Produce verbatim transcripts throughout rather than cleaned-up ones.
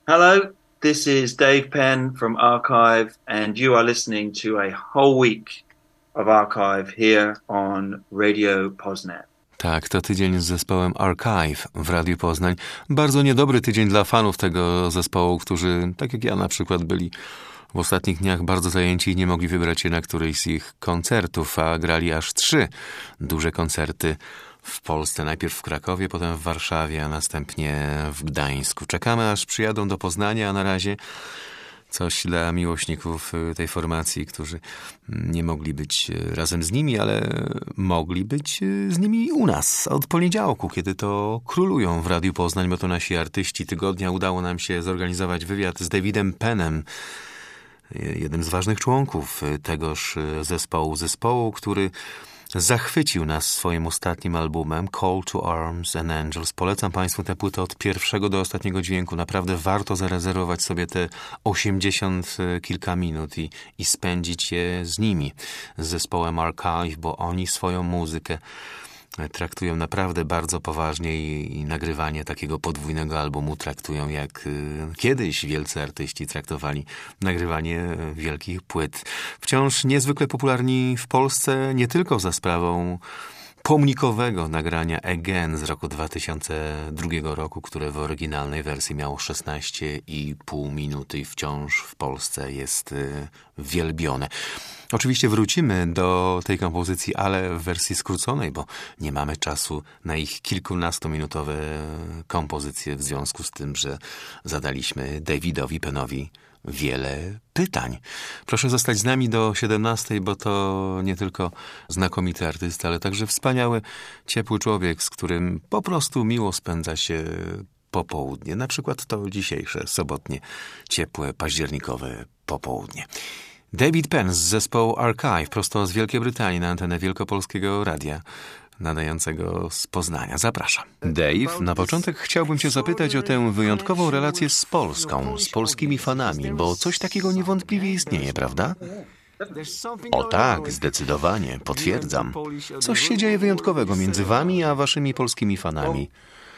Hello, this is Dave Penn from Archive, and you are listening to a whole week of Archive here on Radio Poznań. Tak, to tydzień z zespołem Archive w Radiu Poznań. Bardzo niedobry tydzień dla fanów tego zespołu, którzy, tak jak ja na przykład, byli w ostatnich dniach bardzo zajęci i nie mogli wybrać się na któryś z ich koncertów, a grali aż trzy duże koncerty w Polsce. Najpierw w Krakowie, potem w Warszawie, a następnie w Gdańsku. Czekamy, aż przyjadą do Poznania, a na razie coś dla miłośników tej formacji, którzy nie mogli być razem z nimi, ale mogli być z nimi u nas od poniedziałku, kiedy to królują w Radiu Poznań, bo to nasi artyści tygodnia. Udało nam się zorganizować wywiad z Davidem Pennem, jednym z ważnych członków tegoż zespołu, zespołu, który zachwycił nas swoim ostatnim albumem Call to Arms and Angels. Polecam Państwu tę płytę od pierwszego do ostatniego dźwięku. Naprawdę warto zarezerwować sobie te osiemdziesiąt kilka minut i, i spędzić je z nimi, z zespołem Archive, bo oni swoją muzykę traktują naprawdę bardzo poważnie i, i nagrywanie takiego podwójnego albumu traktują jak y, kiedyś wielcy artyści traktowali nagrywanie wielkich płyt. Wciąż niezwykle popularni w Polsce, nie tylko za sprawą pomnikowego nagrania Again z roku dwa tysiące drugiego roku, które w oryginalnej wersji miało szesnaście i pół minuty i wciąż w Polsce jest y, wielbione. Oczywiście wrócimy do tej kompozycji, ale w wersji skróconej, bo nie mamy czasu na ich kilkunastominutowe kompozycje w związku z tym, że zadaliśmy Davidowi Pennowi wiele pytań. Proszę zostać z nami do siedemnastej, bo to nie tylko znakomity artysta, ale także wspaniały, ciepły człowiek, z którym po prostu miło spędza się popołudnie. Na przykład to dzisiejsze, sobotnie, ciepłe, październikowe popołudnie. David Penn z zespołu Archive, prosto z Wielkiej Brytanii na antenę Wielkopolskiego Radia, nadającego z Poznania. Zapraszam. Dave, na początek chciałbym cię zapytać o tę wyjątkową relację z Polską, z polskimi fanami, bo coś takiego niewątpliwie istnieje, prawda? O tak, zdecydowanie, potwierdzam. Coś się dzieje wyjątkowego między wami a waszymi polskimi fanami.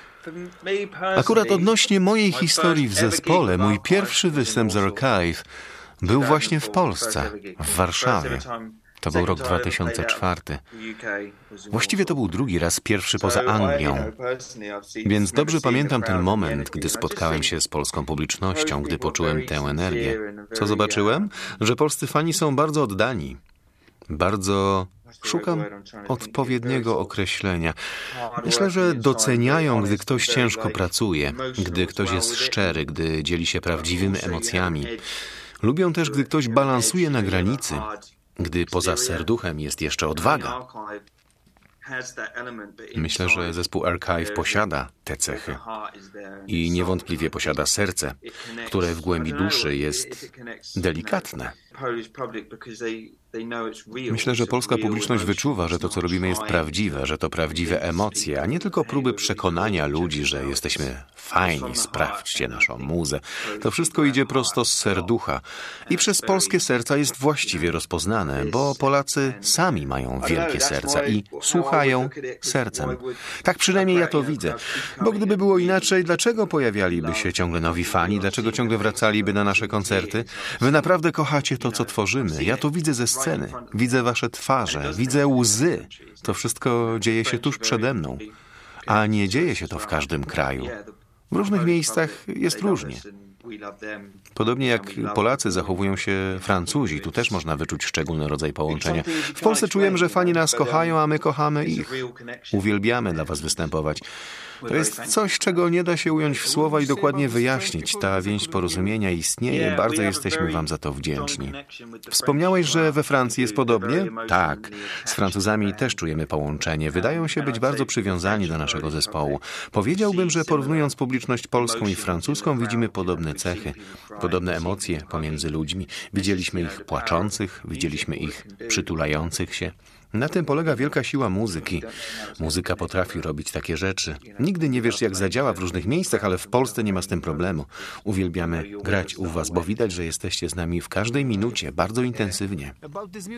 Akurat odnośnie mojej historii w zespole, mój pierwszy występ z Archive był właśnie w Polsce, w Warszawie. To był rok dwa tysiące czwarty. Właściwie to był drugi raz, pierwszy poza Anglią. Więc dobrze pamiętam ten moment, gdy spotkałem się z polską publicznością, gdy poczułem tę energię. Co zobaczyłem? Że polscy fani są bardzo oddani. Bardzo... Szukam odpowiedniego określenia. Myślę, że doceniają, gdy ktoś ciężko pracuje, gdy ktoś jest szczery, gdy dzieli się prawdziwymi emocjami. Lubią też, gdy ktoś balansuje na granicy, gdy poza serduchem jest jeszcze odwaga. Myślę, że zespół Archive posiada te cechy i niewątpliwie posiada serce, które w głębi duszy jest delikatne. Myślę, że polska publiczność wyczuwa, że to, co robimy, jest prawdziwe, że to prawdziwe emocje, a nie tylko próby przekonania ludzi, że jesteśmy fajni, sprawdźcie naszą muzę. To wszystko idzie prosto z serducha i przez polskie serca jest właściwie rozpoznane, bo Polacy sami mają wielkie serca i słuchają sercem. Tak przynajmniej ja to widzę, bo gdyby było inaczej, dlaczego pojawialiby się ciągle nowi fani, dlaczego ciągle wracaliby na nasze koncerty? Wy naprawdę kochacie to, co tworzymy. Ja to widzę ze sceny. Widzę wasze twarze, widzę łzy. To wszystko dzieje się tuż przede mną. A nie dzieje się to w każdym kraju. W różnych miejscach jest różnie. Podobnie jak Polacy zachowują się Francuzi, tu też można wyczuć szczególny rodzaj połączenia. W Polsce czujemy, że fani nas kochają, a my kochamy ich. Uwielbiamy dla was występować. To jest coś, czego nie da się ująć w słowa i dokładnie wyjaśnić. Ta więź porozumienia istnieje, bardzo jesteśmy wam za to wdzięczni. Wspomniałeś, że we Francji jest podobnie? Tak. Z Francuzami też czujemy połączenie. Wydają się być bardzo przywiązani do naszego zespołu. Powiedziałbym, że porównując publiczność polską i francuską, widzimy podobne cechy, podobne emocje pomiędzy ludźmi. Widzieliśmy ich płaczących, widzieliśmy ich przytulających się. Na tym polega wielka siła muzyki. Muzyka potrafi robić takie rzeczy. Nigdy nie wiesz, jak zadziała w różnych miejscach, ale w Polsce nie ma z tym problemu. Uwielbiamy grać u was, bo widać, że jesteście z nami w każdej minucie, bardzo intensywnie.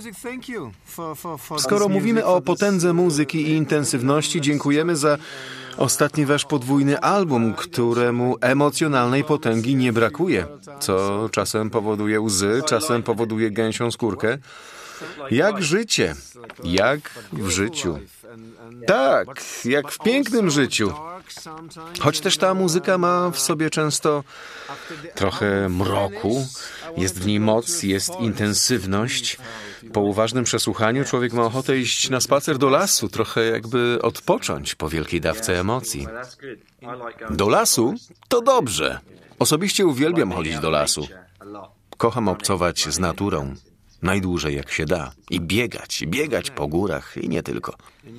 Skoro mówimy o potędze muzyki i intensywności, dziękujemy za Ostatni wasz podwójny album, któremu emocjonalnej potęgi nie brakuje, co czasem powoduje łzy, czasem powoduje gęsią skórkę. Jak życie, jak w życiu. Tak, jak w pięknym życiu. Choć też ta muzyka ma w sobie często trochę mroku, jest w niej moc, jest intensywność. Po uważnym przesłuchaniu człowiek ma ochotę iść na spacer do lasu, trochę jakby odpocząć po wielkiej dawce emocji. Do lasu? To dobrze. Osobiście uwielbiam chodzić do lasu. Kocham obcować z naturą. Najdłużej jak się da. I biegać, biegać po górach i nie tylko.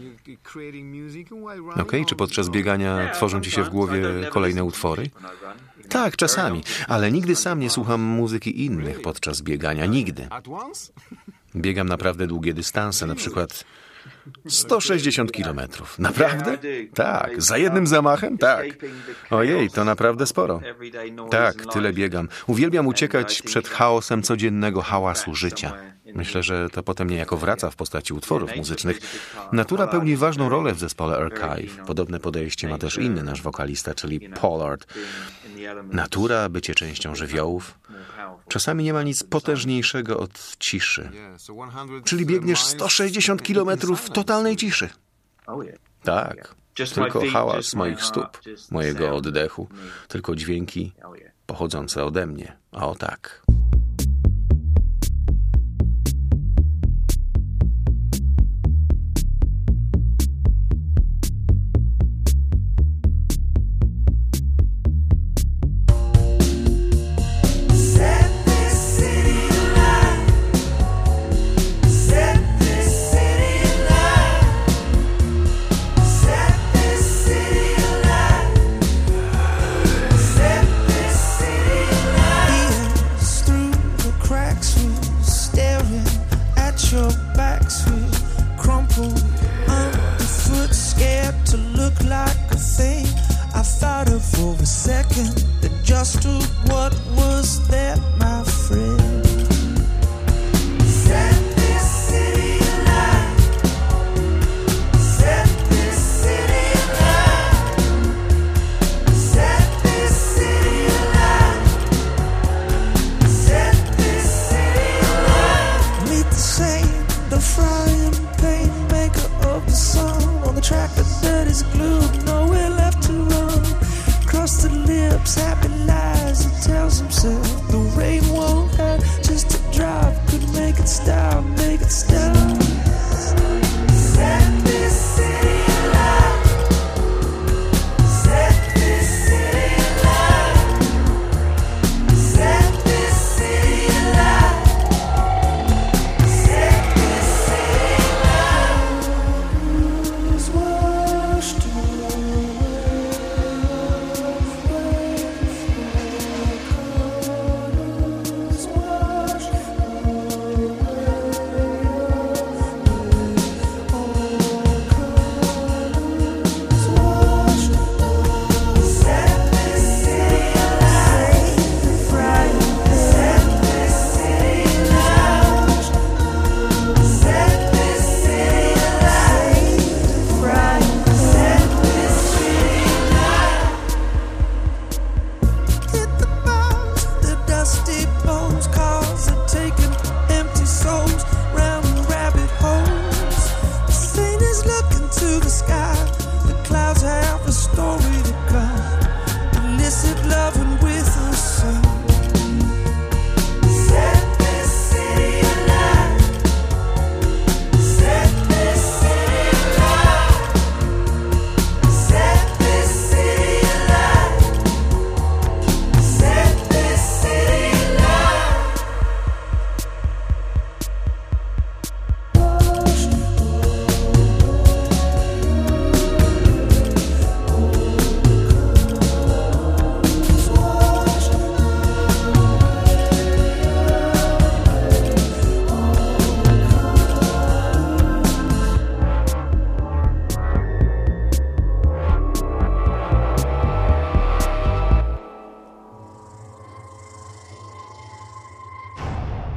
Okej, okay, czy podczas biegania tworzą ci się w głowie kolejne utwory? Tak, czasami, ale nigdy sam nie słucham muzyki innych podczas biegania. Nigdy. Biegam naprawdę długie dystanse, na przykład sto sześćdziesiąt kilometrów. Naprawdę? Tak. Za jednym zamachem? Tak. Ojej, to naprawdę sporo. Tak, tyle biegam. Uwielbiam uciekać przed chaosem codziennego hałasu życia. Myślę, że to potem niejako wraca w postaci utworów muzycznych. Natura pełni ważną rolę w zespole Archive. Podobne podejście ma też inny nasz wokalista, czyli Pollard. Natura, bycie częścią żywiołów. Czasami nie ma nic potężniejszego od ciszy. Czyli biegniesz sto sześćdziesiąt kilometrów w totalnej ciszy. Tak. Tylko hałas moich stóp, mojego oddechu. Tylko dźwięki pochodzące ode mnie. O tak.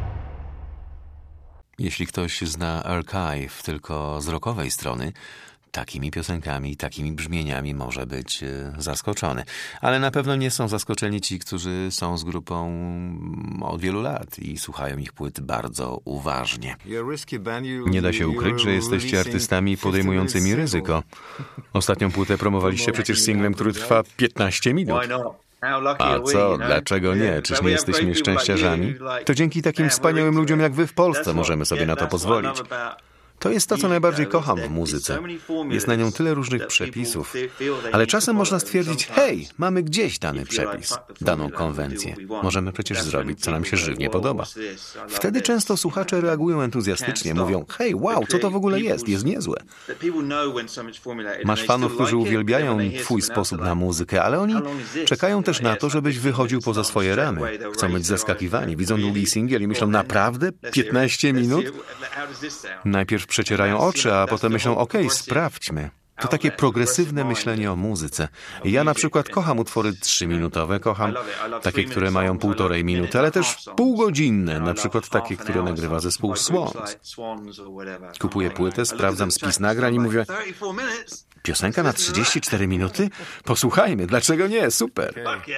Jeśli ktoś zna Archive tylko z rockowej strony, takimi piosenkami, takimi brzmieniami może być zaskoczony. Ale na pewno nie są zaskoczeni ci, którzy są z grupą od wielu lat i słuchają ich płyt bardzo uważnie. Nie da się ukryć, że jesteście artystami podejmującymi ryzyko. Ostatnią płytę promowaliście przecież singlem, który trwa piętnaście minut. A co? Dlaczego nie? Czyż nie jesteśmy szczęściarzami? To dzięki takim wspaniałym ludziom jak wy w Polsce możemy sobie na to pozwolić. To jest to, co najbardziej kocham w muzyce. Jest na nią tyle różnych przepisów, ale czasem można stwierdzić, hej, mamy gdzieś dany przepis, daną konwencję. Możemy przecież zrobić, co nam się żywnie podoba. Wtedy często słuchacze reagują entuzjastycznie, mówią, hej, wow, co to w ogóle jest? Jest niezłe. Masz fanów, którzy uwielbiają twój sposób na muzykę, ale oni czekają też na to, żebyś wychodził poza swoje ramy. Chcą być zaskakiwani. Widzą długi singiel i myślą, naprawdę? piętnaście minut? Najpierw przecierają oczy, a potem myślą, okej, okay, sprawdźmy. To takie progresywne myślenie o muzyce. Ja na przykład kocham utwory trzyminutowe, kocham takie, które mają półtorej minuty, ale też półgodzinne, na przykład takie, które nagrywa zespół Swans. Kupuję płytę, sprawdzam spis nagrań i mówię, piosenka na trzydzieści cztery minuty? Posłuchajmy, dlaczego nie? Super.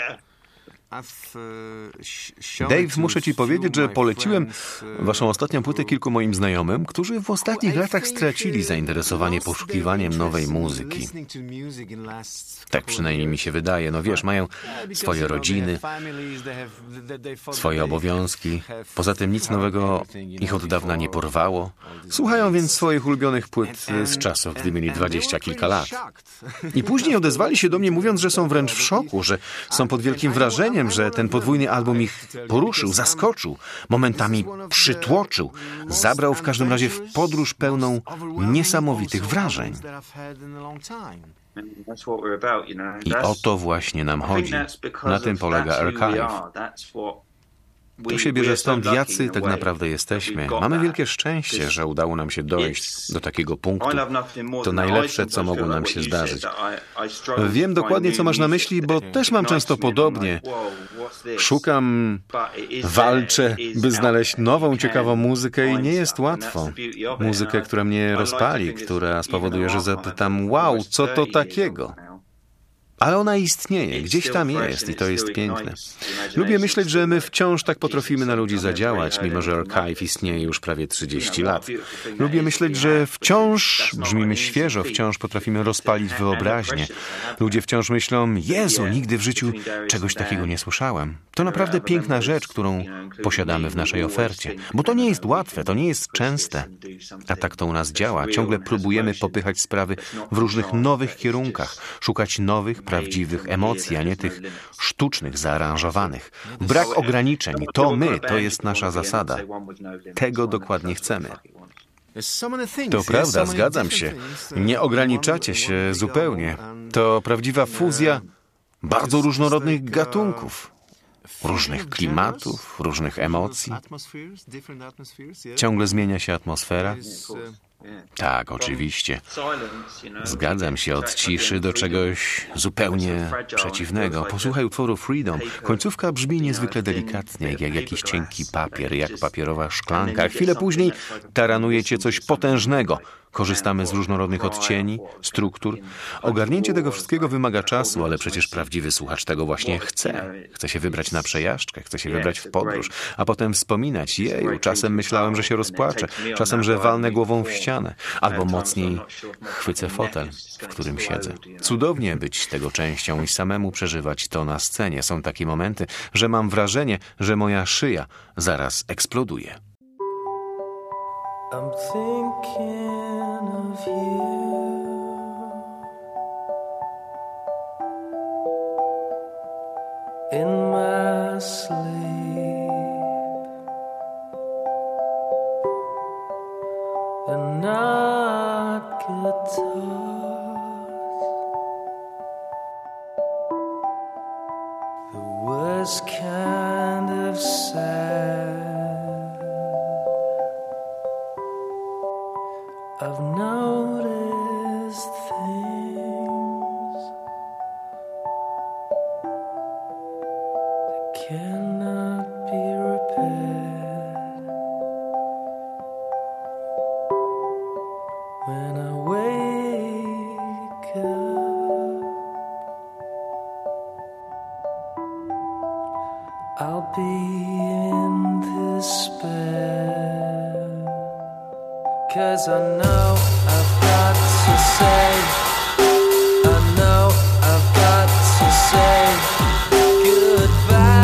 Dave, muszę ci powiedzieć, że poleciłem waszą ostatnią płytę kilku moim znajomym, którzy w ostatnich latach stracili zainteresowanie poszukiwaniem nowej muzyki. Tak przynajmniej mi się wydaje. No wiesz, mają swoje rodziny, swoje obowiązki. Poza tym nic nowego ich od dawna nie porwało. Słuchają więc swoich ulubionych płyt z czasów, gdy mieli dwadzieścia kilka lat. I później odezwali się do mnie, mówiąc, że są wręcz w szoku, że są pod wielkim wrażeniem, że ten podwójny album ich poruszył, zaskoczył, momentami przytłoczył, zabrał w każdym razie w podróż pełną niesamowitych wrażeń. I o to właśnie nam chodzi. Na tym polega Archive. To się bierze stąd, jacy tak naprawdę jesteśmy. Mamy wielkie szczęście, że udało nam się dojść do takiego punktu. To najlepsze, co mogło nam się zdarzyć. Wiem dokładnie, co masz na myśli, bo też mam często podobnie. Szukam, walczę, by znaleźć nową, ciekawą muzykę i nie jest łatwo. Muzykę, która mnie rozpali, która spowoduje, że zapytam, wow, co to takiego? Ale ona istnieje, gdzieś tam jest i to jest piękne. Lubię myśleć, że my wciąż tak potrafimy na ludzi zadziałać, mimo że Archive istnieje już prawie trzydzieści lat. Lubię myśleć, że wciąż brzmimy świeżo, wciąż potrafimy rozpalić wyobraźnię. Ludzie wciąż myślą, Jezu, nigdy w życiu czegoś takiego nie słyszałem. To naprawdę piękna rzecz, którą posiadamy w naszej ofercie. Bo to nie jest łatwe, to nie jest częste. A tak to u nas działa. Ciągle próbujemy popychać sprawy w różnych nowych kierunkach, szukać nowych, prawdziwych emocji, a nie tych sztucznych, zaaranżowanych. Brak ograniczeń, to my, to jest nasza zasada. Tego dokładnie chcemy. To prawda, zgadzam się. Nie ograniczacie się zupełnie. To prawdziwa fuzja bardzo różnorodnych gatunków. Różnych klimatów, różnych emocji. Ciągle zmienia się atmosfera. Tak, oczywiście. Zgadzam się od ciszy do czegoś zupełnie przeciwnego. Posłuchaj utworu Freedom. Końcówka brzmi niezwykle delikatnie, jak jakiś cienki papier, jak papierowa szklanka. A chwilę później taranuje cię coś potężnego. Korzystamy z różnorodnych odcieni, struktur. Ogarnięcie tego wszystkiego wymaga czasu, ale przecież prawdziwy słuchacz tego właśnie chce. Chce się wybrać na przejażdżkę, chce się wybrać w podróż, a potem wspominać, jeju, czasem myślałem, że się rozpłaczę, czasem, że walnę głową w ścianę, albo mocniej chwycę fotel, w którym siedzę. Cudownie być tego częścią i samemu przeżywać to na scenie. Są takie momenty, że mam wrażenie, że moja szyja zaraz eksploduje. I'm thinking of you in my sleep, and not guitars, the worst kind of sad. I've noticed things that cannot be repaired. When I wake I'll be in despair, 'cause I know I've got to say, I know I've got to say goodbye.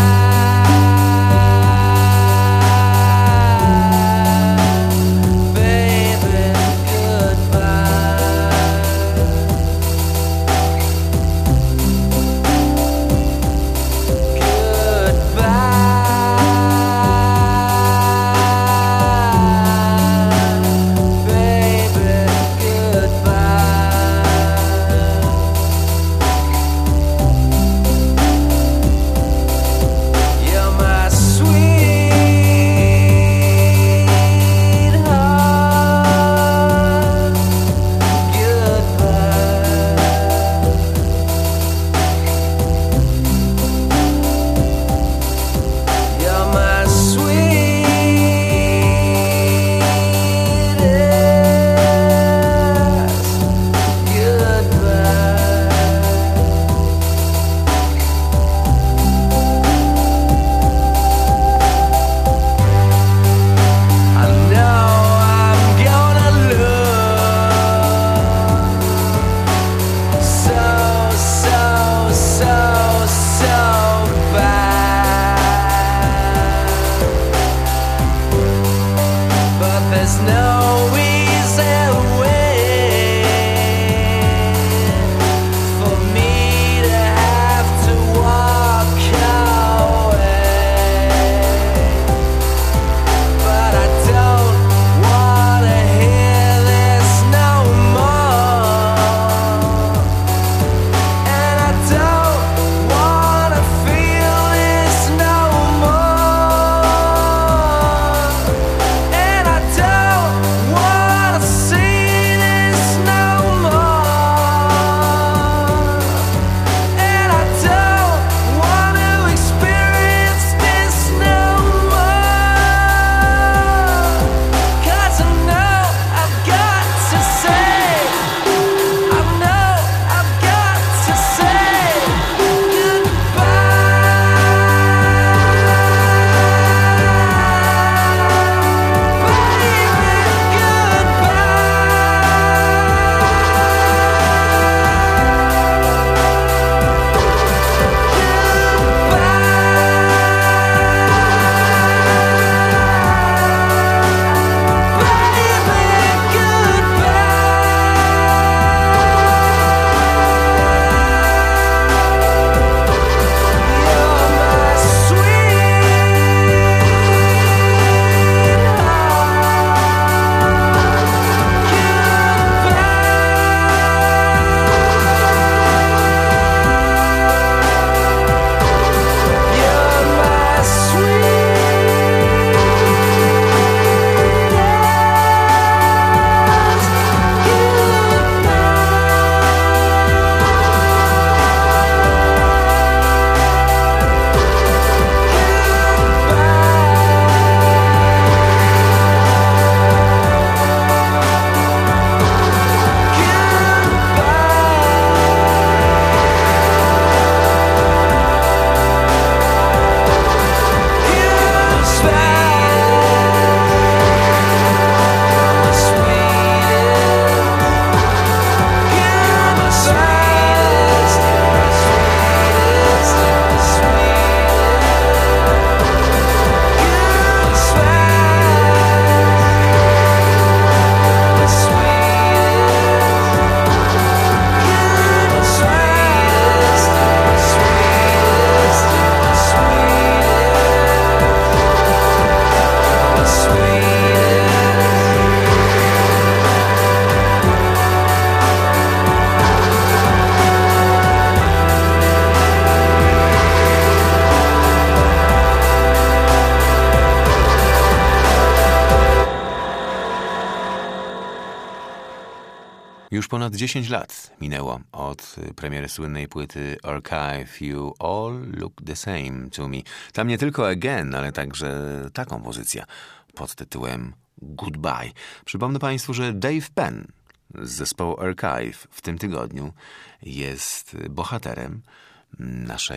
Już ponad dziesięć lat minęło od premiery słynnej płyty Archive You All Look the Same to Me. Tam nie tylko Again, ale także ta kompozycja pod tytułem Goodbye. Przypomnę Państwu, że Dave Penn z zespołu Archive w tym tygodniu jest bohaterem naszej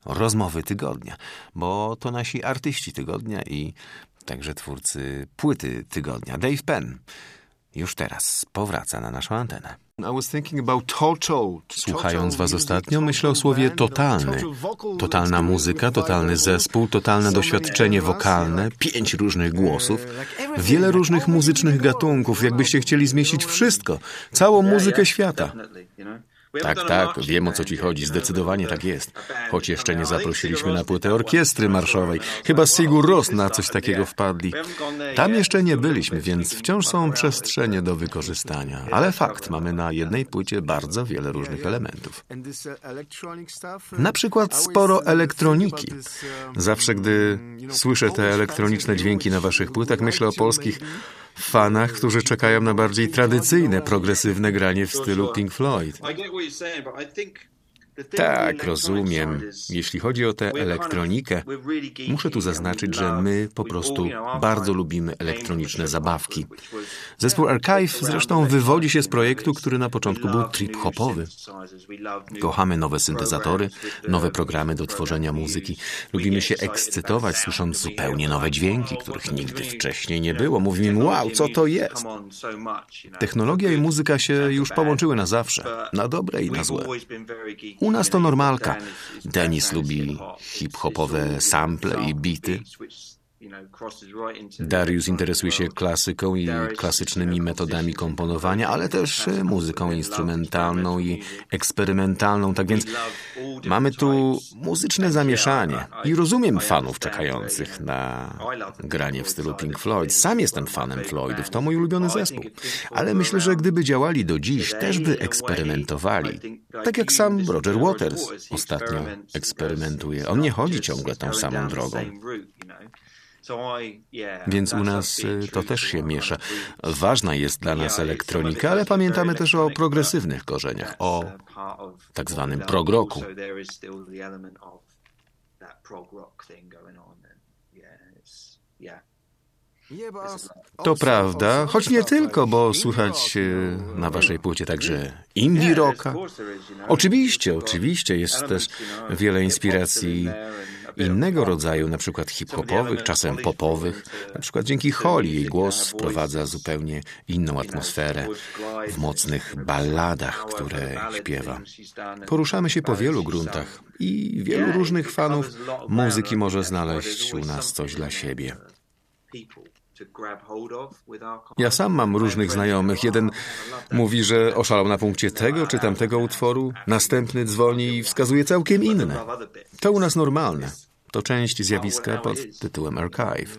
rozmowy tygodnia, bo to nasi artyści tygodnia i także twórcy płyty tygodnia. Dave Penn już teraz powraca na naszą antenę. Słuchając was ostatnio, myślę o słowie totalny. Totalna muzyka, totalny zespół, totalne doświadczenie wokalne, pięć różnych głosów, wiele różnych muzycznych gatunków, jakbyście chcieli zmieścić wszystko, całą muzykę świata. Tak, tak, wiem o co ci chodzi, zdecydowanie tak jest. Choć jeszcze nie zaprosiliśmy na płytę orkiestry marszowej. Chyba Sigur Rós na coś takiego wpadli. Tam jeszcze nie byliśmy, więc wciąż są przestrzenie do wykorzystania. Ale fakt, mamy na jednej płycie bardzo wiele różnych elementów. Na przykład sporo elektroniki. Zawsze gdy słyszę te elektroniczne dźwięki na waszych płytach, myślę o polskich fanach, którzy czekają na bardziej tradycyjne, progresywne granie w stylu Pink Floyd. Tak, rozumiem. Jeśli chodzi o tę elektronikę, muszę tu zaznaczyć, że my po prostu bardzo lubimy elektroniczne zabawki. Zespół Archive zresztą wywodzi się z projektu, który na początku był trip-hopowy. Kochamy nowe syntezatory, nowe programy do tworzenia muzyki. Lubimy się ekscytować, słysząc zupełnie nowe dźwięki, których nigdy wcześniej nie było. Mówimy, wow, co to jest? Technologia i muzyka się już połączyły na zawsze, na dobre i na złe. U nas to normalka. Denis lubi hip-hopowe sample i bity. Darius interesuje się klasyką i klasycznymi metodami komponowania, ale też muzyką instrumentalną i eksperymentalną. Tak więc mamy tu muzyczne zamieszanie i rozumiem fanów czekających na granie w stylu Pink Floyd. Sam jestem fanem Floydów, to mój ulubiony zespół. Ale myślę, że gdyby działali do dziś, też by eksperymentowali. Tak jak sam Roger Waters ostatnio eksperymentuje. On nie chodzi ciągle tą samą drogą. Więc u nas to też się miesza. Ważna jest dla nas elektronika, ale pamiętamy też o progresywnych korzeniach, o tak zwanym prog rocku. To prawda, choć nie tylko, bo słychać na waszej płycie także indie rocka. Oczywiście, oczywiście, jest też wiele inspiracji innego rodzaju, na przykład hip-hopowych, czasem popowych. Na przykład dzięki Holly jej głos wprowadza zupełnie inną atmosferę w mocnych balladach, które śpiewa. Poruszamy się po wielu gruntach i wielu różnych fanów muzyki może znaleźć u nas coś dla siebie. Ja sam mam różnych znajomych. Jeden mówi, że oszalał na punkcie tego czy tamtego utworu, następny dzwoni i wskazuje całkiem inne. To u nas normalne. To część zjawiska pod tytułem Archive.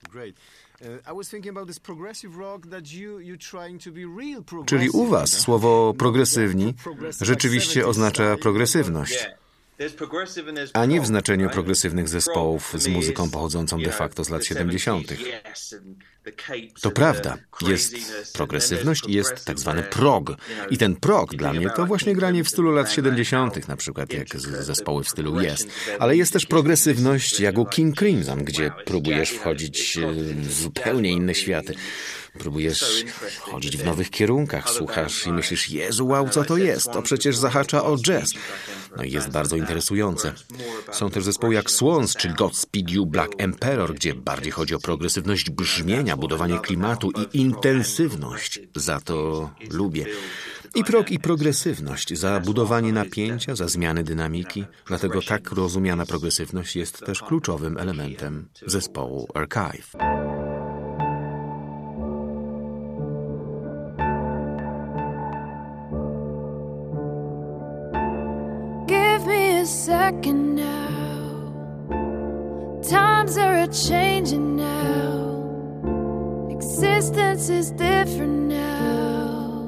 Czyli u was słowo progresywni rzeczywiście oznacza progresywność. A nie w znaczeniu progresywnych zespołów z muzyką pochodzącą de facto z lat siedemdziesiątych. To prawda, jest progresywność i jest tak zwany prog. I ten prog dla mnie to właśnie granie w stylu lat siedemdziesiątych, na przykład jak zespoły w stylu Yes. Ale jest też progresywność jak u King Crimson, gdzie próbujesz wchodzić w zupełnie inne światy. Próbujesz chodzić w nowych kierunkach, słuchasz i myślisz, Jezu, wow, co to jest? To przecież zahacza o jazz. No i jest bardzo interesujące. Są też zespoły jak Swans czy Godspeed You Black Emperor, gdzie bardziej chodzi o progresywność brzmienia, budowanie klimatu i intensywność. Za to lubię. I prog, i progresywność, za budowanie napięcia, za zmiany dynamiki. Dlatego tak rozumiana progresywność jest też kluczowym elementem zespołu Archive. Second now, times are a-changing now, existence is different now.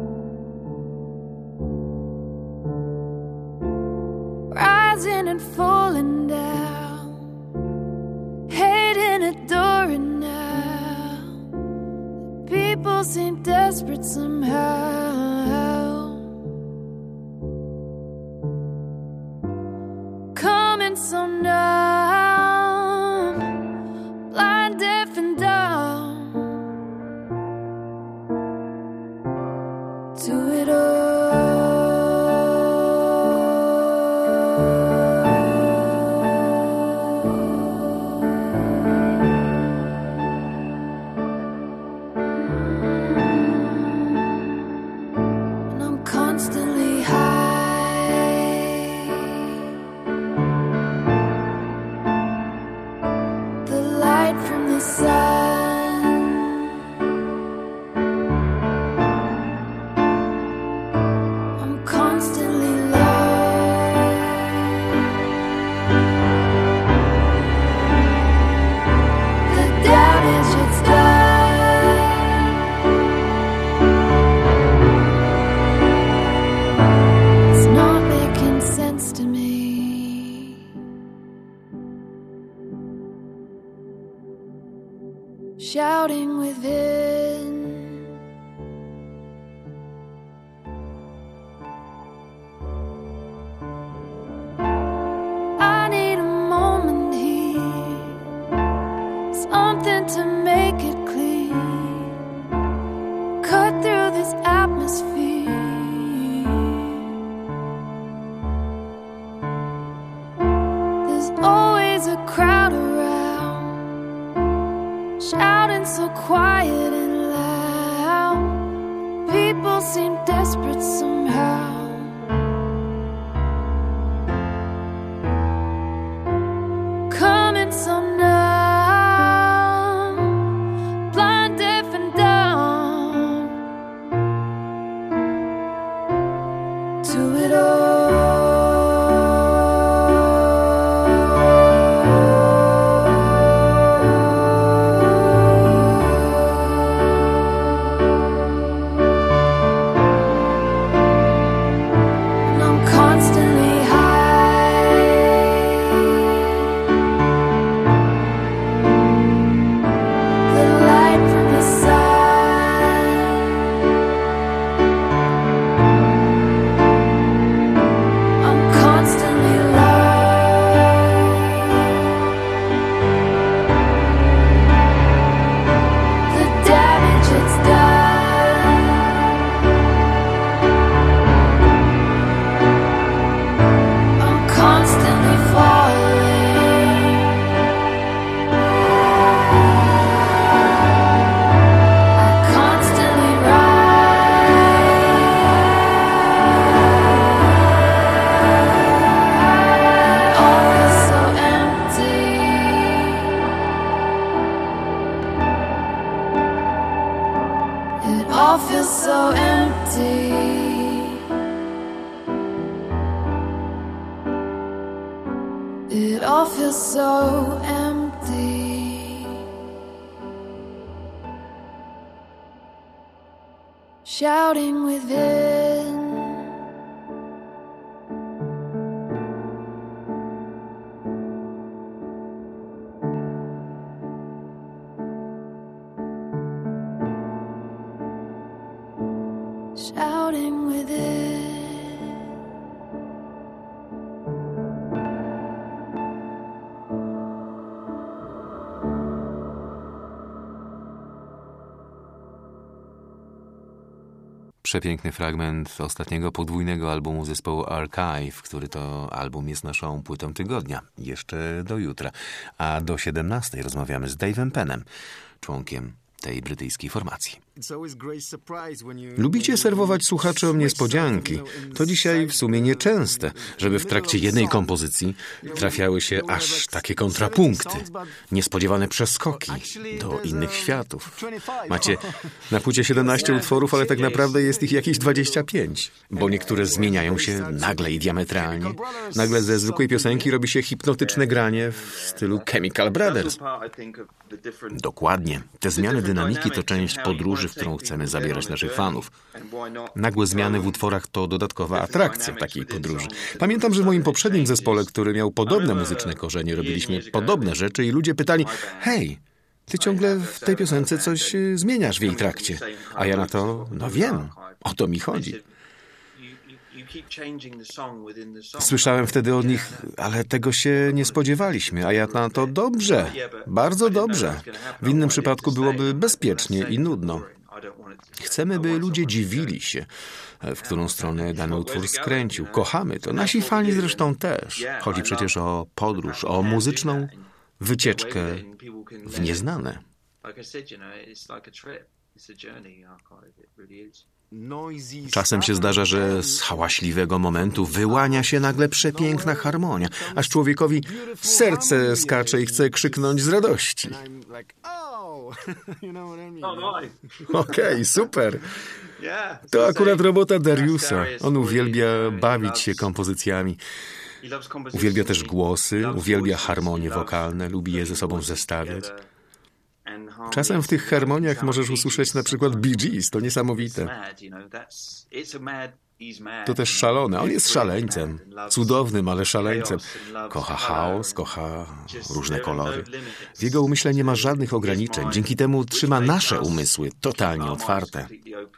Rising and falling down, hating, adoring now. People seem desperate somehow. So numb, blind, deaf and dumb to it all. the sun. I'm constantly lost. The damage it's done. It's not making sense to me. Shouting within, I need a moment here, something to make it clear, cut through this atmosphere. There's always a crowd around, shouting so quiet and loud. People seem desperate somehow. Coming so numb, blind, deaf and dumb to it all. It all feels so empty. Shouting within, shouting within. Przepiękny fragment ostatniego podwójnego albumu zespołu Archive, który to album jest naszą płytą tygodnia. Jeszcze do jutra. A do siedemnastej rozmawiamy z Dave'em Pennem, członkiem tej brytyjskiej formacji. Lubicie serwować słuchaczom niespodzianki. To dzisiaj w sumie nieczęste, żeby w trakcie jednej kompozycji trafiały się aż takie kontrapunkty, niespodziewane przeskoki do innych światów. Macie na płycie siedemnaście utworów, ale tak naprawdę jest ich jakieś dwadzieścia pięć, bo niektóre zmieniają się nagle i diametralnie. Nagle ze zwykłej piosenki robi się hipnotyczne granie w stylu Chemical Brothers. Dokładnie. Te zmiany dynamiki to część podróży, w którą chcemy zabierać naszych fanów. Nagłe zmiany w utworach to dodatkowa atrakcja takiej podróży. Pamiętam, że w moim poprzednim zespole, który miał podobne muzyczne korzenie, robiliśmy podobne rzeczy i ludzie pytali: hej, ty ciągle w tej piosence coś zmieniasz w jej trakcie. A ja na to, no wiem, o to mi chodzi. Słyszałem wtedy od nich, ale tego się nie spodziewaliśmy, a ja na to dobrze, bardzo dobrze. W innym przypadku byłoby bezpiecznie i nudno. Chcemy, by ludzie dziwili się, w którą stronę dany utwór skręcił. Kochamy to. Nasi fani zresztą też. Chodzi przecież o podróż, o muzyczną wycieczkę w nieznane. Czasem się zdarza, że z hałaśliwego momentu wyłania się nagle przepiękna harmonia, aż człowiekowi serce skacze i chce krzyknąć z radości. Okej, okay, super. To akurat robota Dariusa. On uwielbia bawić się kompozycjami. Uwielbia też głosy, uwielbia harmonie wokalne, lubi je ze sobą zestawiać. Czasem w tych harmoniach możesz usłyszeć na przykład Bee Gees, to niesamowite. To też szalone, on jest szaleńcem, cudownym, ale szaleńcem. Kocha chaos, kocha różne kolory. W jego umyśle nie ma żadnych ograniczeń, dzięki temu trzyma nasze umysły totalnie otwarte.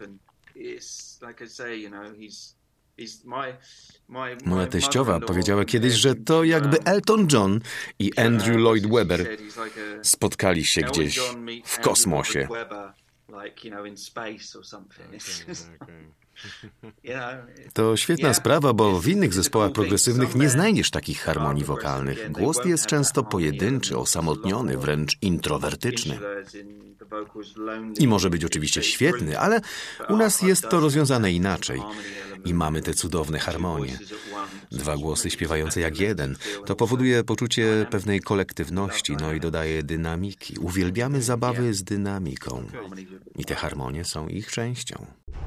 Moja teściowa powiedziała kiedyś, że to jakby Elton John i Andrew Lloyd Webber spotkali się gdzieś w kosmosie. To świetna sprawa, bo w innych zespołach progresywnych nie znajdziesz takich harmonii wokalnych. Głos jest często pojedynczy, osamotniony, wręcz introwertyczny. I może być oczywiście świetny, ale u nas jest to rozwiązane inaczej. I mamy te cudowne harmonie. Dwa głosy śpiewające jak jeden. To powoduje poczucie pewnej kolektywności, no i dodaje dynamiki. Uwielbiamy zabawy z dynamiką. I te harmonie są ich częścią.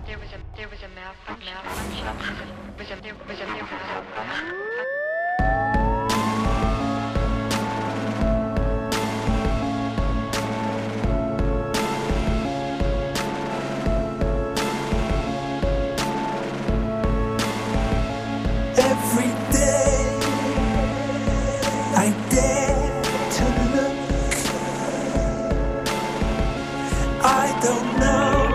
Every day I dare to look. I don't know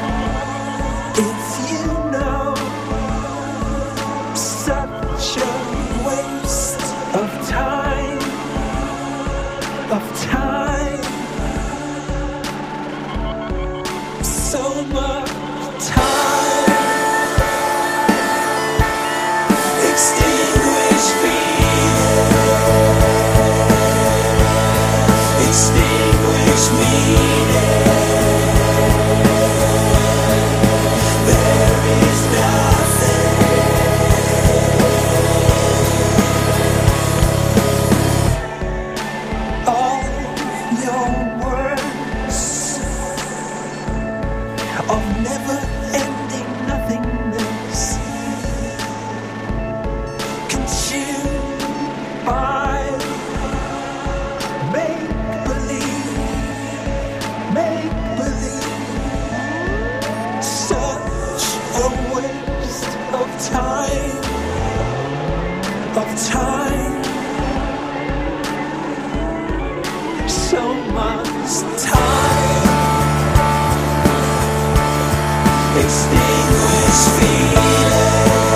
if you know, such a waste of time, of time, so much time. Extinguish me, extinguish me. There is nothing. All your words of never-ending nothingness, by make-believe, make-believe, such a waste of time, of time, so much time. Extinguish feeling.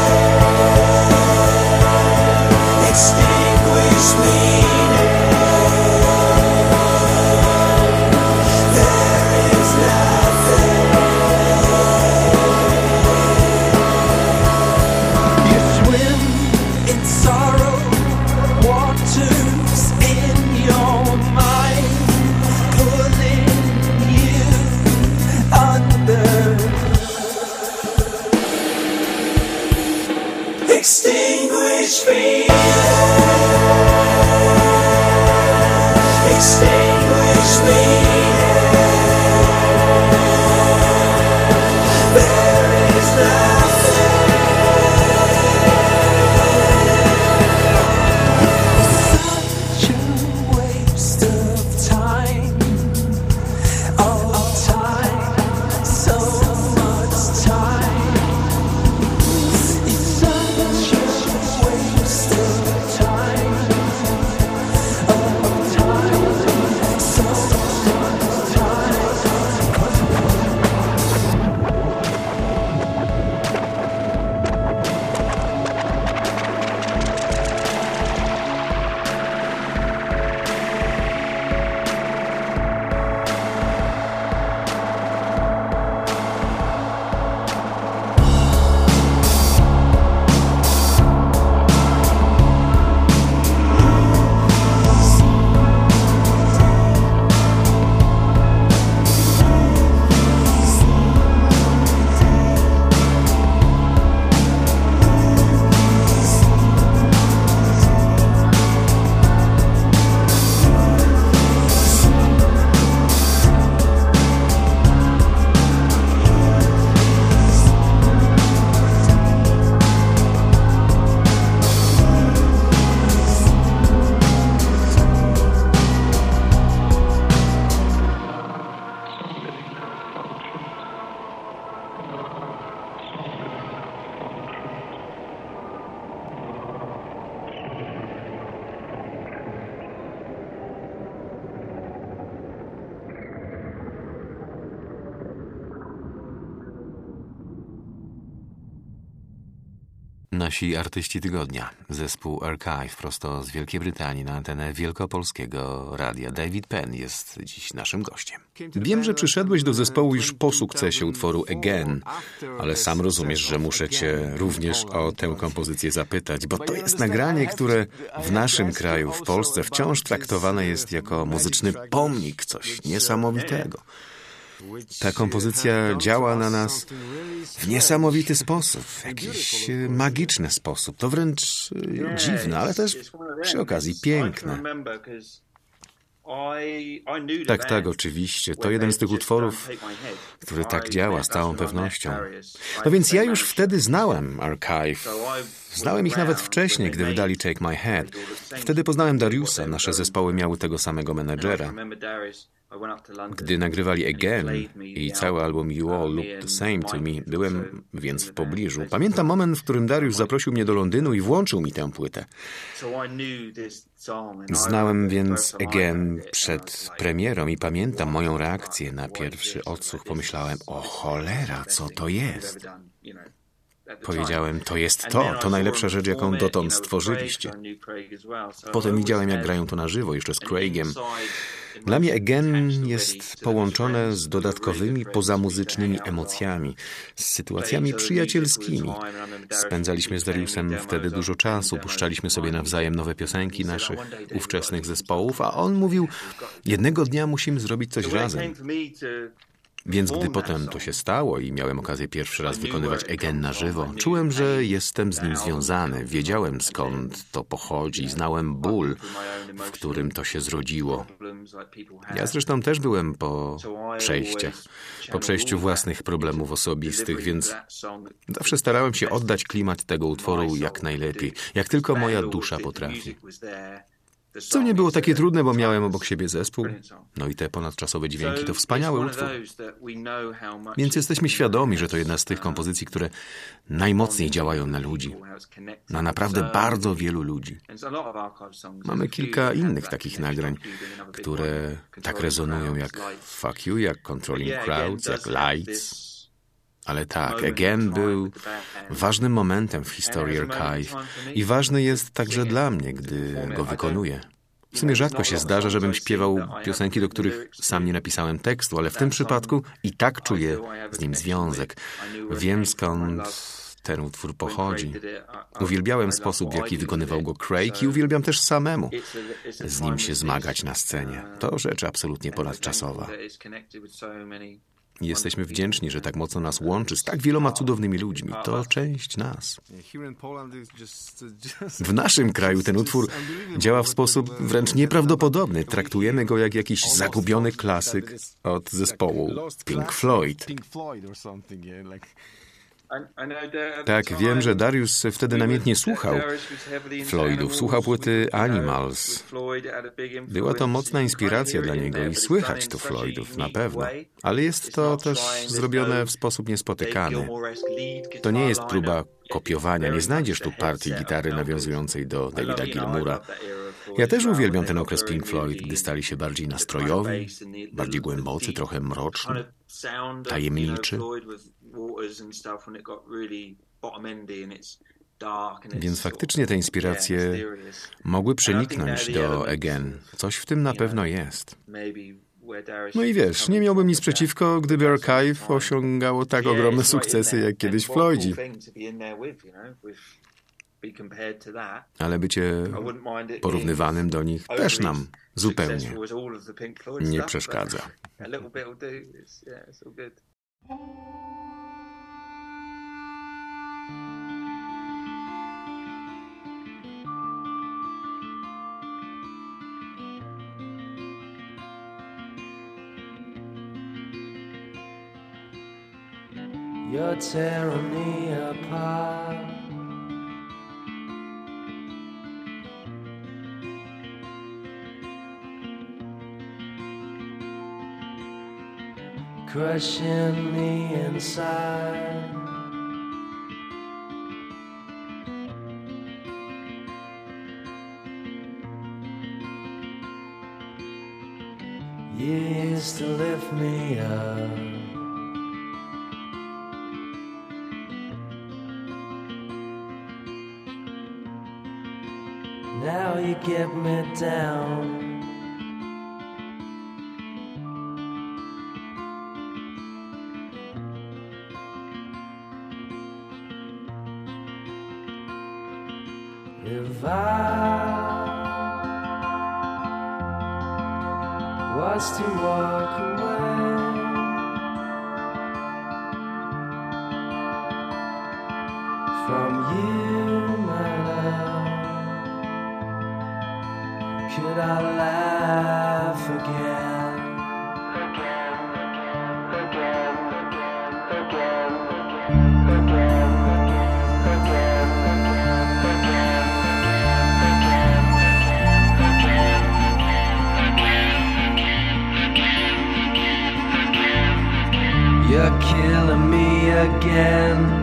Extinguish meaning. There is nothing. You swim in sorrow waters in your mind, pulling you under. Extinguish me. Extinguish me. There is nothing. Such a waste of time, of time, so much time. It's such a waste of nasi artyści tygodnia. Zespół Archive prosto z Wielkiej Brytanii na antenę Wielkopolskiego Radia. David Penn jest dziś naszym gościem. Wiem, że przyszedłeś do zespołu już po sukcesie utworu Again, ale sam rozumiesz, że muszę cię również o tę kompozycję zapytać, bo to jest nagranie, które w naszym kraju, w Polsce, wciąż traktowane jest jako muzyczny pomnik, coś niesamowitego. Ta kompozycja działa na nas w niesamowity sposób, w jakiś magiczny sposób. To wręcz dziwne, ale też przy okazji piękne. Tak, tak, oczywiście. To jeden z tych utworów, który tak działa z całą pewnością. No więc ja już wtedy znałem Archive. Znałem ich nawet wcześniej, gdy wydali Take My Head. Wtedy poznałem Dariusa. Nasze zespoły miały tego samego menedżera. Gdy nagrywali Again i cały album You All Look the Same to Me, byłem więc w pobliżu. Pamiętam moment, w którym Darius zaprosił mnie do Londynu i włączył mi tę płytę. Znałem więc Again przed premierą i pamiętam moją reakcję na pierwszy odsłuch. Pomyślałem, o cholera, co to jest? Powiedziałem, to jest to, to najlepsza rzecz, jaką dotąd stworzyliście. Potem widziałem, jak grają to na żywo, jeszcze z Craigiem. Dla mnie Again jest połączone z dodatkowymi pozamuzycznymi emocjami, z sytuacjami przyjacielskimi. Spędzaliśmy z Dariusem wtedy dużo czasu, puszczaliśmy sobie nawzajem nowe piosenki naszych ówczesnych zespołów, a on mówił, jednego dnia musimy zrobić coś razem. Więc gdy potem to się stało i miałem okazję pierwszy raz wykonywać Again na żywo, czułem, że jestem z nim związany. Wiedziałem, skąd to pochodzi, znałem ból, w którym to się zrodziło. Ja zresztą też byłem po przejściach, po przejściu własnych problemów osobistych, więc zawsze starałem się oddać klimat tego utworu jak najlepiej, jak tylko moja dusza potrafi. Co nie było takie trudne, bo miałem obok siebie zespół. No i te ponadczasowe dźwięki to wspaniały utwór. Więc jesteśmy świadomi, że to jedna z tych kompozycji, które najmocniej działają na ludzi. Na naprawdę bardzo wielu ludzi. Mamy kilka innych takich nagrań, które tak rezonują jak Fuck You, jak Controlling Crowds, jak Lights. Ale tak, Again był ważnym momentem w historii Archive i ważny jest także dla mnie, gdy go wykonuję. W sumie rzadko się zdarza, żebym śpiewał piosenki, do których sam nie napisałem tekstu, ale w tym przypadku i tak czuję z nim związek. Wiem, skąd ten utwór pochodzi. Uwielbiałem sposób, w jaki wykonywał go Craig i uwielbiam też samemu z nim się zmagać na scenie. To rzecz absolutnie ponadczasowa. Jesteśmy wdzięczni, że tak mocno nas łączy z tak wieloma cudownymi ludźmi. To część nas. W naszym kraju ten utwór działa w sposób wręcz nieprawdopodobny. Traktujemy go jak jakiś zagubiony klasyk od zespołu Pink Floyd. Tak, wiem, że Darius wtedy namiętnie słuchał Floydów, słuchał płyty Animals. Była to mocna inspiracja dla niego i słychać tu Floydów, na pewno. Ale jest to też zrobione w sposób niespotykany. To nie jest próba kopiowania, nie znajdziesz tu partii gitary nawiązującej do Davida Gilmoura. Ja też uwielbiam ten okres Pink Floyd, gdy stali się bardziej nastrojowi, bardziej głębocy, trochę mroczni, tajemniczy. Więc faktycznie te inspiracje mogły przeniknąć do Again. Coś w tym na pewno jest. No i wiesz, nie miałbym nic przeciwko, gdyby Archive osiągało tak ogromne sukcesy jak kiedyś Floydzi. Ale bycie porównywanym do nich też nam zupełnie nie przeszkadza. You're tearing me apart. Crushing me inside. You used to lift me up. you get me down. If I was to walk away from you, my love, could I laugh again? Again, again, again, again, again, again, again, again, again. You're killing me again.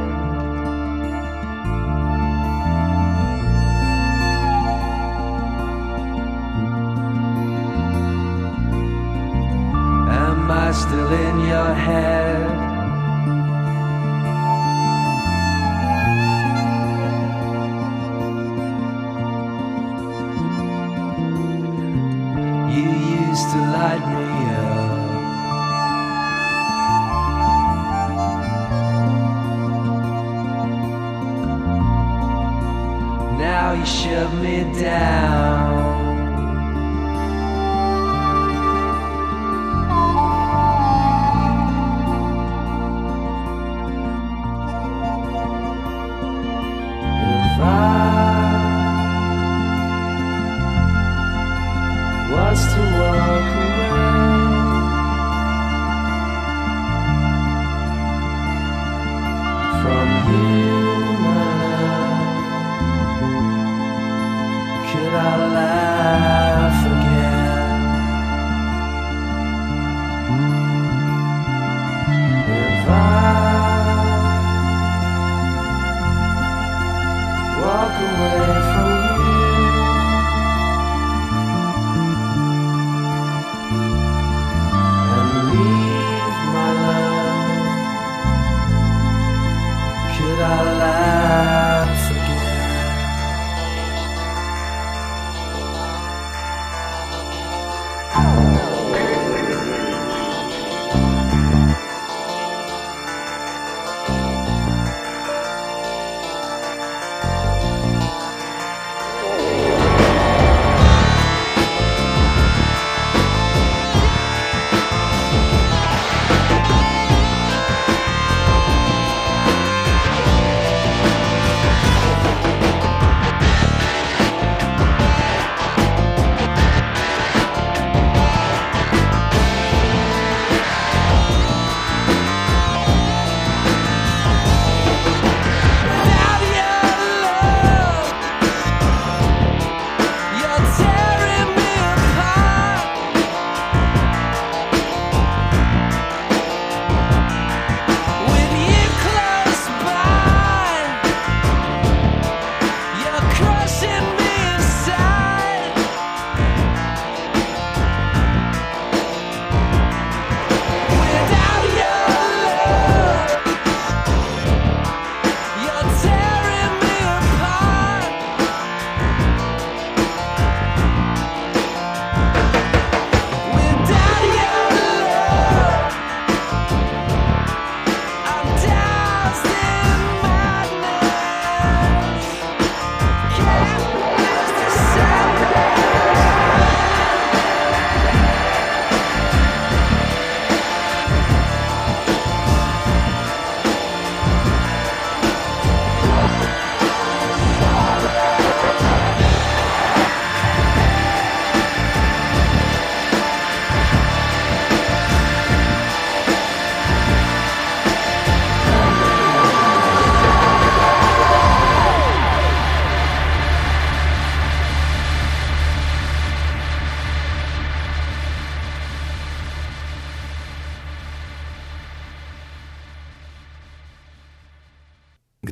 Am I still in your head? You used to light me up. Now you shut me down. If I was to walk away from you, my love, could I laugh?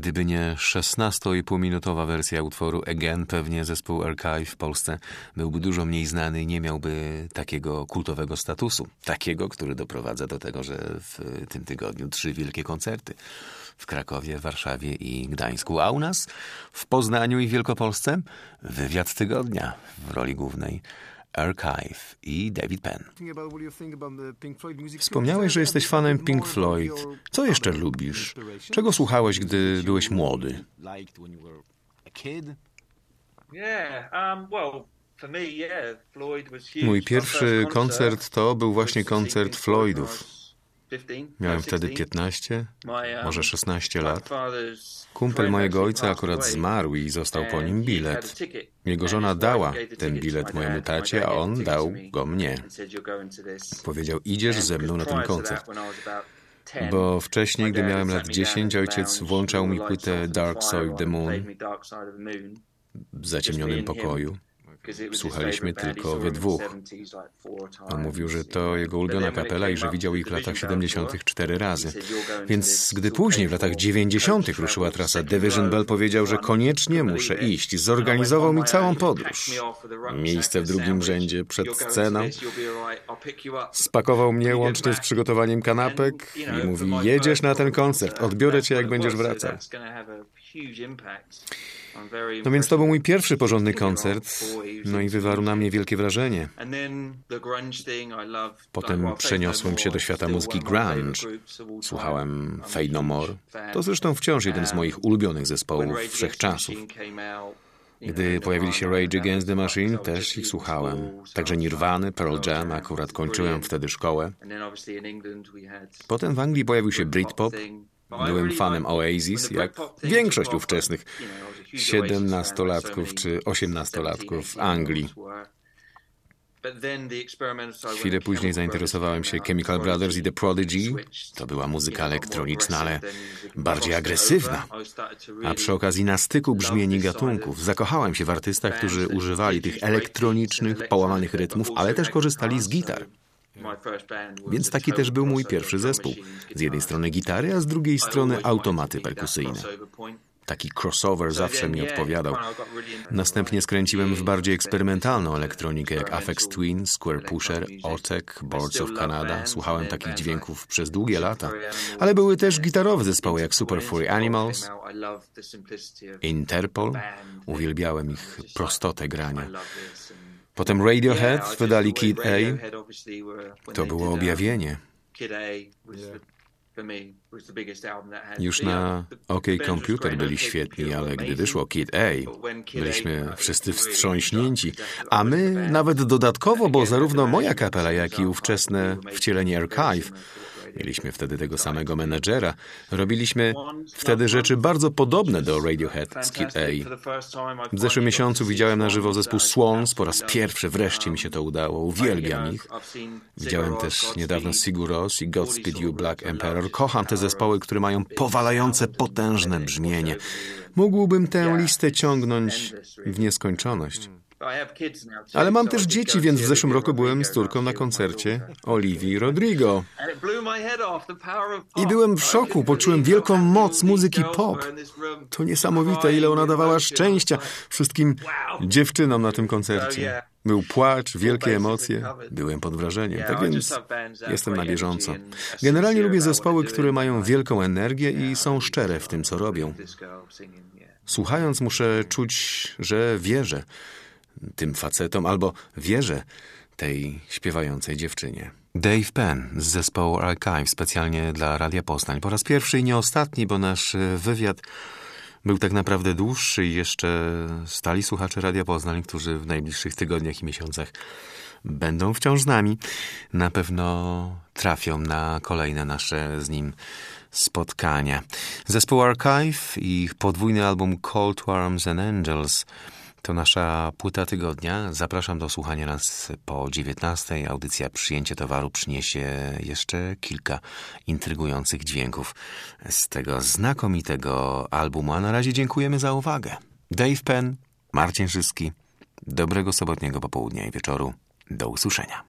Gdyby nie szesnastoipółminutowa wersja utworu Again, pewnie zespół Archive w Polsce byłby dużo mniej znany i nie miałby takiego kultowego statusu. Takiego, który doprowadza do tego, że w tym tygodniu trzy wielkie koncerty w Krakowie, Warszawie i Gdańsku. A u nas w Poznaniu i Wielkopolsce wywiad tygodnia w roli głównej Archive i David Penn. Wspomniałeś, że jesteś fanem Pink Floyd. Co jeszcze lubisz? Czego słuchałeś, gdy byłeś młody? Mój pierwszy koncert to był właśnie koncert Floydów. Miałem wtedy piętnaście, może szesnaście lat. Kumpel mojego ojca akurat zmarł i został po nim bilet. Jego żona dała ten bilet mojemu tacie, a on dał go mnie. Powiedział, idziesz ze mną na ten koncert. Bo wcześniej, gdy miałem lat dziesięć, ojciec włączał mi płytę Dark Side of the Moon w zaciemnionym pokoju. Słuchaliśmy tylko we dwóch. On mówił, że to jego ulubiona kapela i że widział ich w latach siedemdziesiątych cztery razy. Więc gdy później w latach dziewięćdziesiątych ruszyła trasa Division Bell, powiedział, że koniecznie muszę iść. Zorganizował mi całą podróż. Miejsce w drugim rzędzie przed sceną. Spakował mnie łącznie z przygotowaniem kanapek i mówi, jedziesz na ten koncert, odbiorę cię jak będziesz wracał. No więc to był mój pierwszy porządny koncert, no i wywarł na mnie wielkie wrażenie. Potem przeniosłem się do świata muzyki grunge. Słuchałem Fade No More. To zresztą wciąż jeden z moich ulubionych zespołów wszechczasów. Gdy pojawili się Rage Against the Machine, też ich słuchałem. Także Nirvany, Pearl Jam, akurat kończyłem wtedy szkołę. Potem w Anglii pojawił się Britpop. Byłem fanem Oasis, jak większość ówczesnych siedemnastolatków czy osiemnastolatków w Anglii. Chwilę później zainteresowałem się Chemical Brothers i The Prodigy. To była muzyka elektroniczna, ale bardziej agresywna. A przy okazji na styku brzmieni gatunków zakochałem się w artystach, którzy używali tych elektronicznych, połamanych rytmów, ale też korzystali z gitar. Więc taki też był mój pierwszy zespół. Z jednej strony gitary, a z drugiej strony automaty perkusyjne. Taki crossover zawsze mi odpowiadał. Następnie skręciłem w bardziej eksperymentalną elektronikę, jak Aphex Twin, Square Pusher, Otek, Boards of Canada. Słuchałem takich dźwięków przez długie lata. Ale były też gitarowe zespoły, jak Super Furry Animals, Interpol. Uwielbiałem ich prostotę grania. Potem Radiohead wydali Kid A. To było objawienie. Już na OK Computer byli świetni, ale gdy wyszło Kid A, byliśmy wszyscy wstrząśnięci. A my nawet dodatkowo, bo zarówno moja kapela, jak i ówczesne wcielenie Archive, mieliśmy wtedy tego samego menedżera, robiliśmy wtedy rzeczy bardzo podobne do Radiohead z Kid A. W zeszłym miesiącu widziałem na żywo zespół Swans, po raz pierwszy wreszcie mi się to udało, uwielbiam ich. Widziałem też niedawno Sigur Rós i Godspeed You Black Emperor. Kocham te zespoły, które mają powalające, potężne brzmienie. Mógłbym tę listę ciągnąć w nieskończoność. Ale mam też dzieci, więc w zeszłym roku byłem z córką na koncercie Olivii Rodrigo. I byłem w szoku, poczułem wielką moc muzyki pop. To niesamowite, ile ona dawała szczęścia wszystkim dziewczynom na tym koncercie. Był płacz, wielkie emocje. Byłem pod wrażeniem, tak więc jestem na bieżąco. Generalnie lubię zespoły, które mają wielką energię i są szczere w tym, co robią. Słuchając, muszę czuć, że wierzę tym facetom, albo wierzę tej śpiewającej dziewczynie. Dave Penn z zespołu Archive specjalnie dla Radia Poznań. Po raz pierwszy i nie ostatni, bo nasz wywiad był tak naprawdę dłuższy i jeszcze stali słuchacze Radia Poznań, którzy w najbliższych tygodniach i miesiącach będą wciąż z nami, na pewno trafią na kolejne nasze z nim spotkania. Zespół Archive i ich podwójny album Call to Arms and Angels to nasza płyta tygodnia. Zapraszam do słuchania nas po dziewiętnastej. Audycja Przyjęcie Towaru przyniesie jeszcze kilka intrygujących dźwięków z tego znakomitego albumu. A na razie dziękujemy za uwagę. Dave Penn, Marcin Szyski. Dobrego sobotniego popołudnia i wieczoru. Do usłyszenia.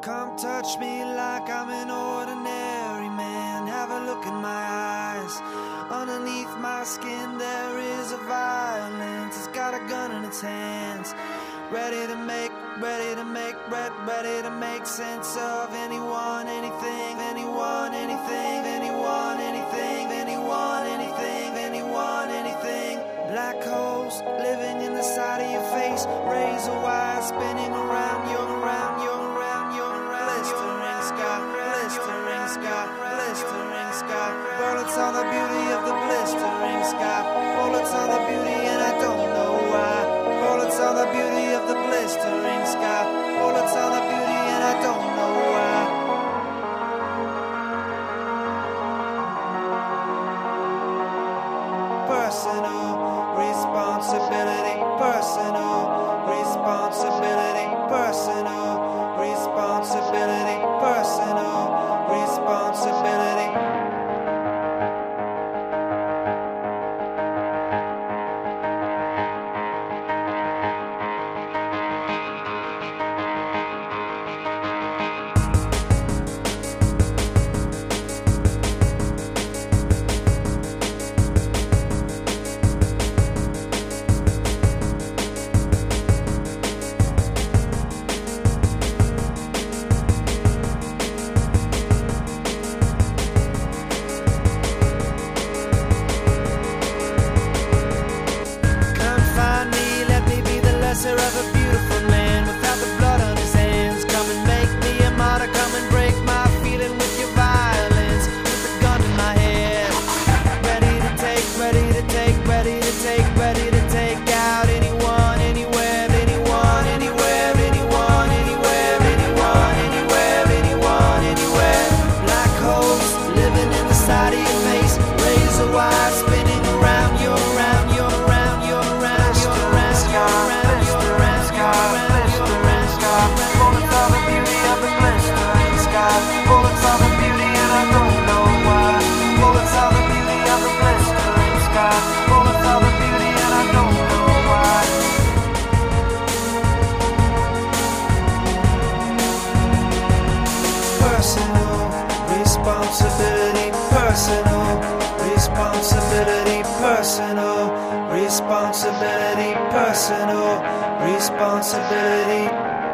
Come touch me like I'm an ordinary man. Have a look in my eyes. Underneath my skin there is a violence. It's got a gun in its hands. Ready to make, ready to make, ready, ready to make sense of anyone, anything, anyone, anything, anyone, anything, anyone, anything, anyone, anything. Black holes living in the side of your face. Razor wire spinning around you, around you, around you, around. Blistering sky, blistering sky, blistering sky. Bullets on the beauty of the blistering sky. Bullets on the beauty and I don't know why. Bullets on the beauty of the blistering sky. Bullets on the beauty and I don't know why. Personal responsibility, personal responsibility, personal responsibility, personal responsibility. Personal responsibility, personal responsibility.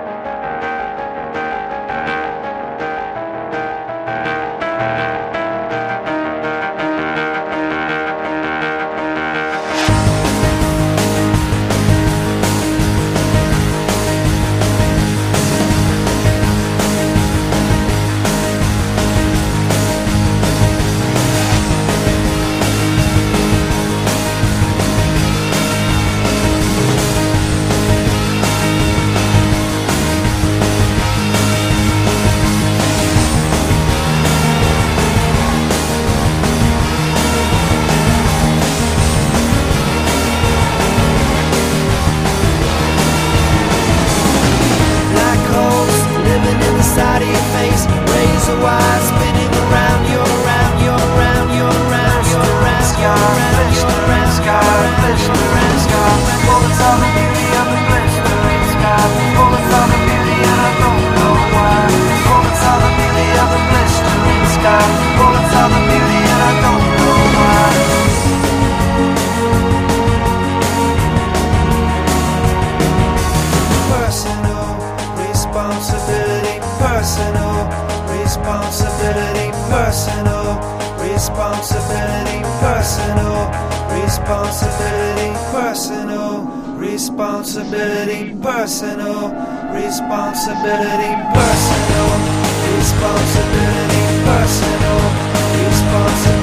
responsibility, personal responsibility, personal responsibility, personal responsibility, personal responsibility, personal responsibility.